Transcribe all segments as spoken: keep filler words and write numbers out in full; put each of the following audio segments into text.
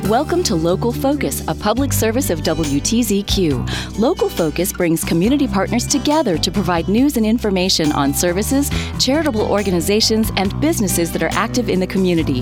Welcome to Local Focus, a public service of W T Z Q. Local Focus brings community partners together to provide news and information on services, charitable organizations, and businesses that are active in the community.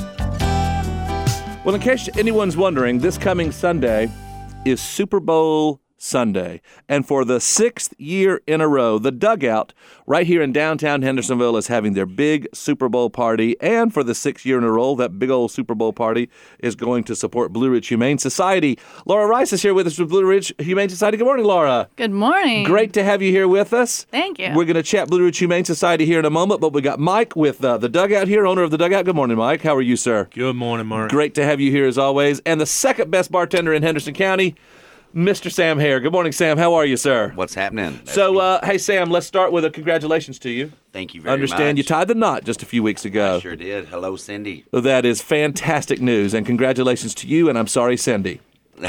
Well, in case anyone's wondering, this coming Sunday is Super Bowl Sunday. And for the sixth year in a row, the Dugout right here in downtown Hendersonville is having their big Super Bowl party. And for the sixth year in a row, that big old Super Bowl party is going to support Blue Ridge Humane Society. Laura Rice is here with us with Blue Ridge Humane Society. Good morning, Laura. Good morning. Great to have you here with us. Thank you. We're going to chat Blue Ridge Humane Society here in a moment, but we got Mike with uh, the Dugout here, owner of the Dugout. Good morning, Mike. How are you, sir? Good morning, Mark. Great to have you here as always. And the second best bartender in Henderson County, Mister Sam Hare. Good morning, Sam. How are you, sir? What's happening? That's so, uh, hey, Sam, let's start with a congratulations to you. Thank you very Understand much. Understand you tied the knot just a few weeks ago. I sure did. Hello, Cindy. That is fantastic news, and congratulations to you, and I'm sorry, Cindy.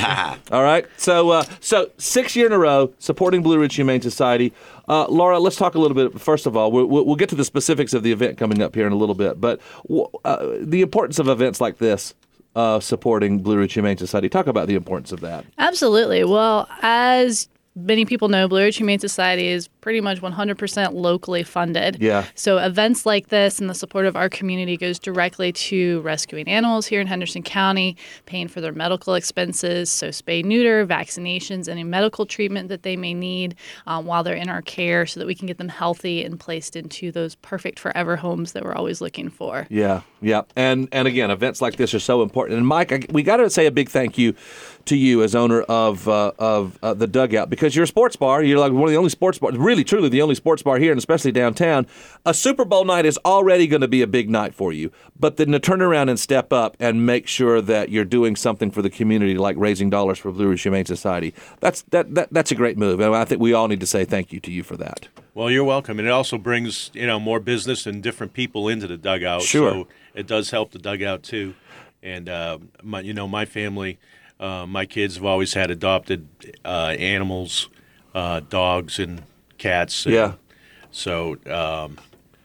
All right. So, uh, so six year in a row supporting Blue Ridge Humane Society. Uh, Laura, let's talk a little bit. First of all, we'll, we'll get to the specifics of the event coming up here in a little bit, but uh, the importance of events like this. Uh, supporting Blue Ridge Humane Society. Talk about the importance of that. Absolutely. Well, as many people know, Blue Ridge Humane Society is pretty much one hundred percent locally funded. Yeah. So events like this and the support of our community goes directly to rescuing animals here in Henderson County, paying for their medical expenses, so spay, neuter, vaccinations, any medical treatment that they may need um, while they're in our care so that we can get them healthy and placed into those perfect forever homes that we're always looking for. Yeah, yeah. And and again, events like this are so important. And Mike, I, we got to say a big thank you to you as owner of uh, of uh, the Dugout, because you're a sports bar. You're like one of the only sports bars, really, truly the only sports bar here, and especially downtown. A Super Bowl night is already going to be a big night for you, but then to turn around and step up and make sure that you're doing something for the community, like raising dollars for Blue Ridge Humane Society, that's that, that that's a great move, and I think we all need to say thank you to you for that. Well, you're welcome, and it also brings you know more business and different people into the Dugout. Sure. So it does help the Dugout too, and uh, my you know my family. Uh, my kids have always had adopted uh, animals, uh, dogs and cats. And Yeah. So, um,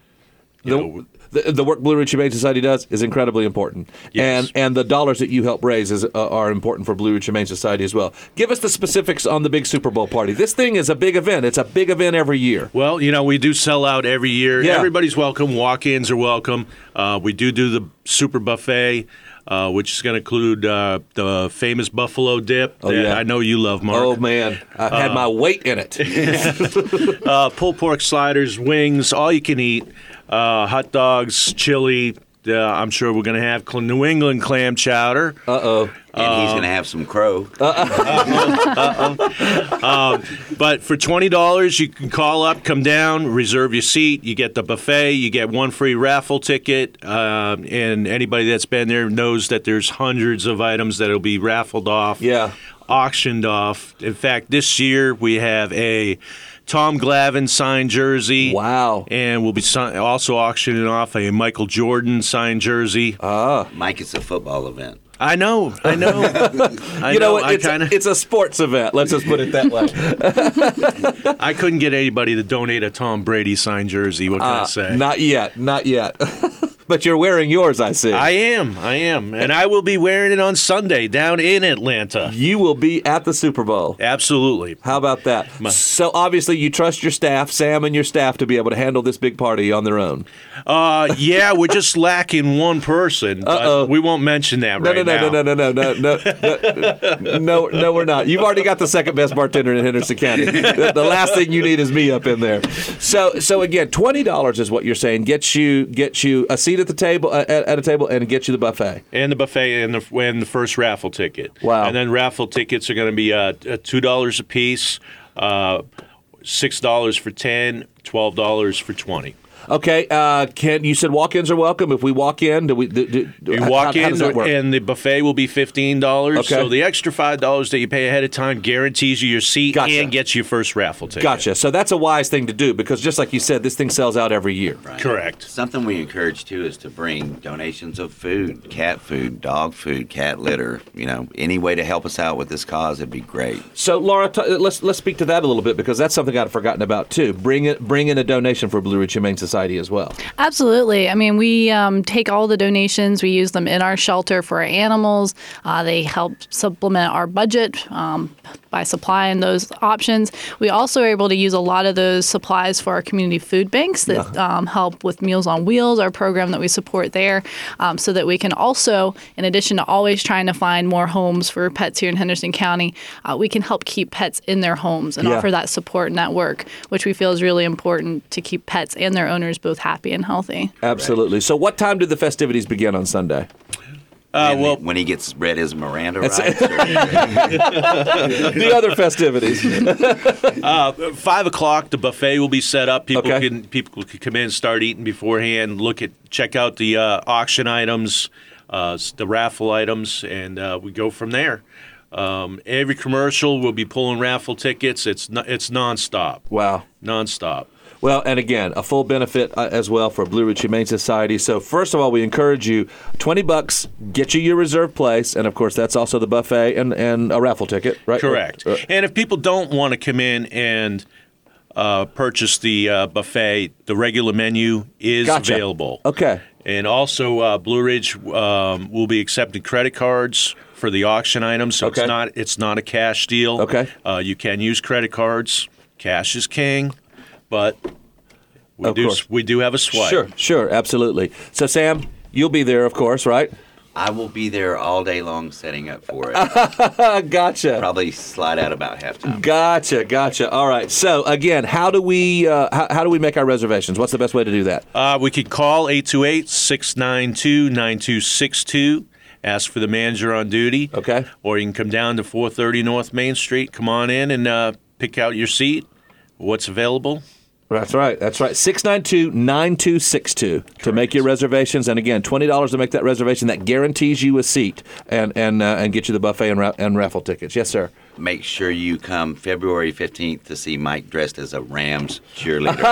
you The, know, the, the work Blue Ridge Humane Society does is incredibly important. Yes. And and the dollars that you help raise is, uh, are important for Blue Ridge Humane Society as well. Give us the specifics on the big Super Bowl party. This thing is a big event. It's a big event every year. well, you know, we do sell out every year. Yeah. Everybody's welcome. Walk-ins are welcome. Uh, we do do the super buffet. Uh, which is going to include uh, the famous buffalo dip Oh, that yeah. I know you love, Mark. Oh, man. I've had my weight in it. uh, pulled pork sliders, wings, all you can eat, uh, hot dogs, chili. Uh, I'm sure we're going to have cl- New England clam chowder. Uh-oh. And he's going to have some crow. Um, but for twenty dollars, you can call up, come down, reserve your seat. You get the buffet. You get one free raffle ticket. Uh, and anybody that's been there knows that there's hundreds of items that will be raffled off, Yeah. auctioned off. In fact, this year we have a Tom Glavine signed jersey. Wow. And we'll be si- also auctioning off a Michael Jordan signed jersey. Ah. Mike, it's a football event. I know, I know. I You know what? I It's, kinda, a, it's a sports event. Let's just put it that way. I couldn't get anybody to donate a Tom Brady signed jersey. What can I Uh, say? not yet. Not yet. But you're wearing yours, I see. I am, I am, and I will be wearing it on Sunday down in Atlanta. You will be at the Super Bowl. Absolutely. How about that? My- So obviously you trust your staff, Sam and your staff, to be able to handle this big party on their own. Uh, yeah, we're just lacking one person. But Uh-oh. we won't mention that No, right no, no, now. no, no, no, no, no, no, no, no, we're not. You've already got the second best bartender in Henderson County. The, the last thing you need is me up in there. So, so again, twenty dollars is what you're saying. Gets you, gets you a seat at the table, uh, at, at a table, and get you the buffet. And the buffet and the and the first raffle ticket. Wow. And then raffle tickets are going to be uh, two dollars a piece, uh, six dollars for ten, twelve dollars for twenty. Okay, uh, Ken, you said walk-ins are welcome. If we walk in, do we? Do, do, You how- walk how, how in, does that work? and the buffet will be fifteen dollars. Okay. So the extra five dollars that you pay ahead of time guarantees you your seat Gotcha. and gets you your first raffle ticket. Gotcha. So that's a wise thing to do because, just like you said, this thing sells out every year. Right. Correct. Something we encourage, too, is to bring donations of food, cat food, dog food, cat litter. You know, any way to help us out with this cause, it'd be great. So, Laura, t- let's let's speak to that a little bit because that's something I'd forgotten about too. Bring it, bring in a donation for Blue Ridge Humane Society. Society as well. Absolutely. I mean, we um, take all the donations, we use them in our shelter for our animals. Uh, they help supplement our budget um, by supplying those options. We also are able to use a lot of those supplies for our community food banks that yeah. um, help with Meals on Wheels, our program that we support there, um, so that we can also, in addition to always trying to find more homes for pets here in Henderson County, uh, we can help keep pets in their homes and yeah. offer that support network, which we feel is really important to keep pets and their owners both happy and healthy. Absolutely. So what time do the festivities begin on Sunday? Uh, well, when he gets read his Miranda rights. The other festivities. uh, five o'clock, the buffet will be set up. People okay. can people can come in and start eating beforehand. Look at check out the uh, auction items, uh, the raffle items, and uh, we go from there. Um, every commercial will be pulling raffle tickets. It's no, it's nonstop. Wow, nonstop. Well, and again, a full benefit uh, as well for Blue Ridge Humane Society. So first of all, we encourage you, twenty bucks, get you your reserved place, and of course that's also the buffet and, and a raffle ticket, right? Correct. Uh, and if people don't want to come in and uh, purchase the uh, buffet, the regular menu is gotcha. available. Okay. And also, uh, Blue Ridge um, will be accepting credit cards for the auction items, so okay. it's not it's not a cash deal. Okay. Uh, you can use credit cards. Cash is king. But we of do course. we do have a swipe. Sure, sure, absolutely. So, Sam, you'll be there, of course, right? I will be there all day long setting up for it. Gotcha. Probably slide out about halftime. Gotcha, gotcha. All right. So, again, how do we uh, how, how do we make our reservations? What's the best way to do that? Uh, we could call eight two eight, six nine two, nine two six two. Ask for the manager on duty. Okay. Or you can come down to four thirty North Main Street. Come on in and uh, pick out your seat. What's available? That's right. That's right. six nine two, nine two six two to make your reservations. And again, twenty dollars to make that reservation. That guarantees you a seat and and uh, and get you the buffet and, ra- and raffle tickets. Yes, sir. Make sure you come February fifteenth to see Mike dressed as a Rams cheerleader.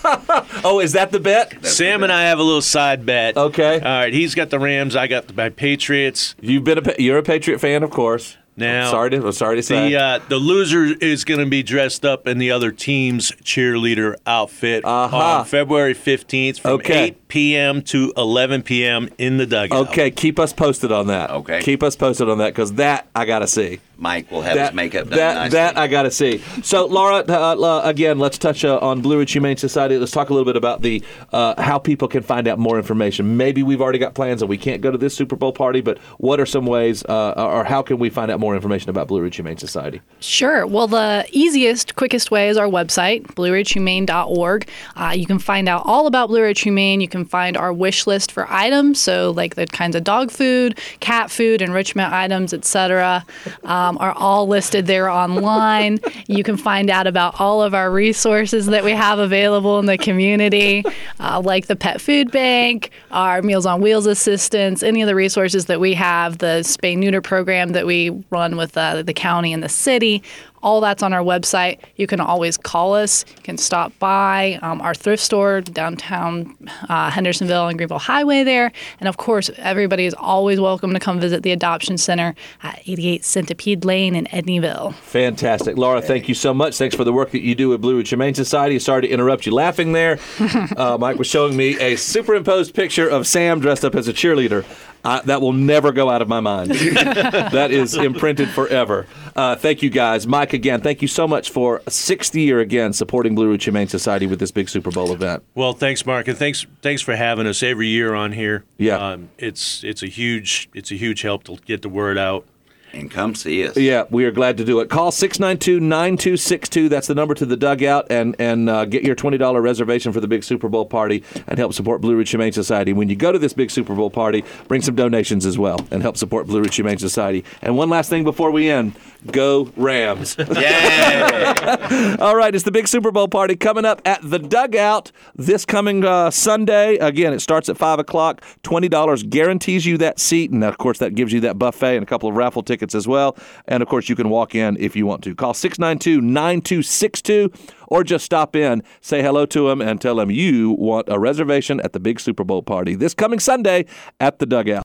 Oh, is that the bet? That's Sam the and I have a little side bet. Okay. All right. He's got the Rams. I got the my Patriots. You've been a you're a Patriot fan, of course. Now, sorry to sorry to say. The uh, the loser is going to be dressed up in the other team's cheerleader outfit uh-huh. on February fifteenth from okay. eight p.m. to eleven p.m. in the dugout. Okay, keep us posted on that. Okay. Keep us posted on that because that I got to see. Mike will have that, his makeup done that, nicely. That I got to see. So, Laura, uh, uh, again, let's touch uh, on Blue Ridge Humane Society. Let's talk a little bit about the uh, how people can find out more information. Maybe we've already got plans and we can't go to this Super Bowl party, but what are some ways uh, or how can we find out more information about Blue Ridge Humane Society? Sure. Well, the easiest, quickest way is our website, blue ridge humane dot org. Uh, you can find out all about Blue Ridge Humane. You can find our wish list for items, so like the kinds of dog food, cat food, enrichment items, et cetera, um, are all listed there online. You can find out about all of our resources that we have available in the community, uh, like the Pet Food Bank, our Meals on Wheels assistance, any of the resources that we have, the spay-neuter program that we run with uh, the county and the city. All that's on our website. You can always call us. You can stop by um, our thrift store downtown uh, Hendersonville and Greenville Highway there. And, of course, everybody is always welcome to come visit the Adoption Center at eighty-eight Centipede Lane in Edneyville. Fantastic. Laura, thank you so much. Thanks for the work that you do with Blue Ridge Humane Society. Sorry to interrupt you laughing there. uh, Mike was showing me a superimposed picture of Sam dressed up as a cheerleader. Uh, that will never go out of my mind. That is imprinted forever. Uh, thank you, guys. Mike, again, thank you so much for a sixth year again supporting Blue Ridge Humane Society with this big Super Bowl event. Well, thanks, Mark, and thanks thanks for having us every year on here. Yeah, um, it's it's a huge it's a huge help to get the word out. And come see us. Yeah, we are glad to do it. Call six nine two, nine two six two. That's the number to the dugout, and and uh, get your twenty dollars reservation for the big Super Bowl party and help support Blue Ridge Humane Society. When you go to this big Super Bowl party, bring some donations as well and help support Blue Ridge Humane Society. And one last thing before we end, go Rams. Yay! All right, it's the big Super Bowl party coming up at the dugout this coming uh, Sunday. Again, it starts at five o'clock. twenty dollars guarantees you that seat, and of course that gives you that buffet and a couple of raffle tickets as well. And of course you can walk in if you want to. Call six nine two, nine two six two or just stop in, say hello to them, and tell them you want a reservation at the big Super Bowl party this coming Sunday at the dugout.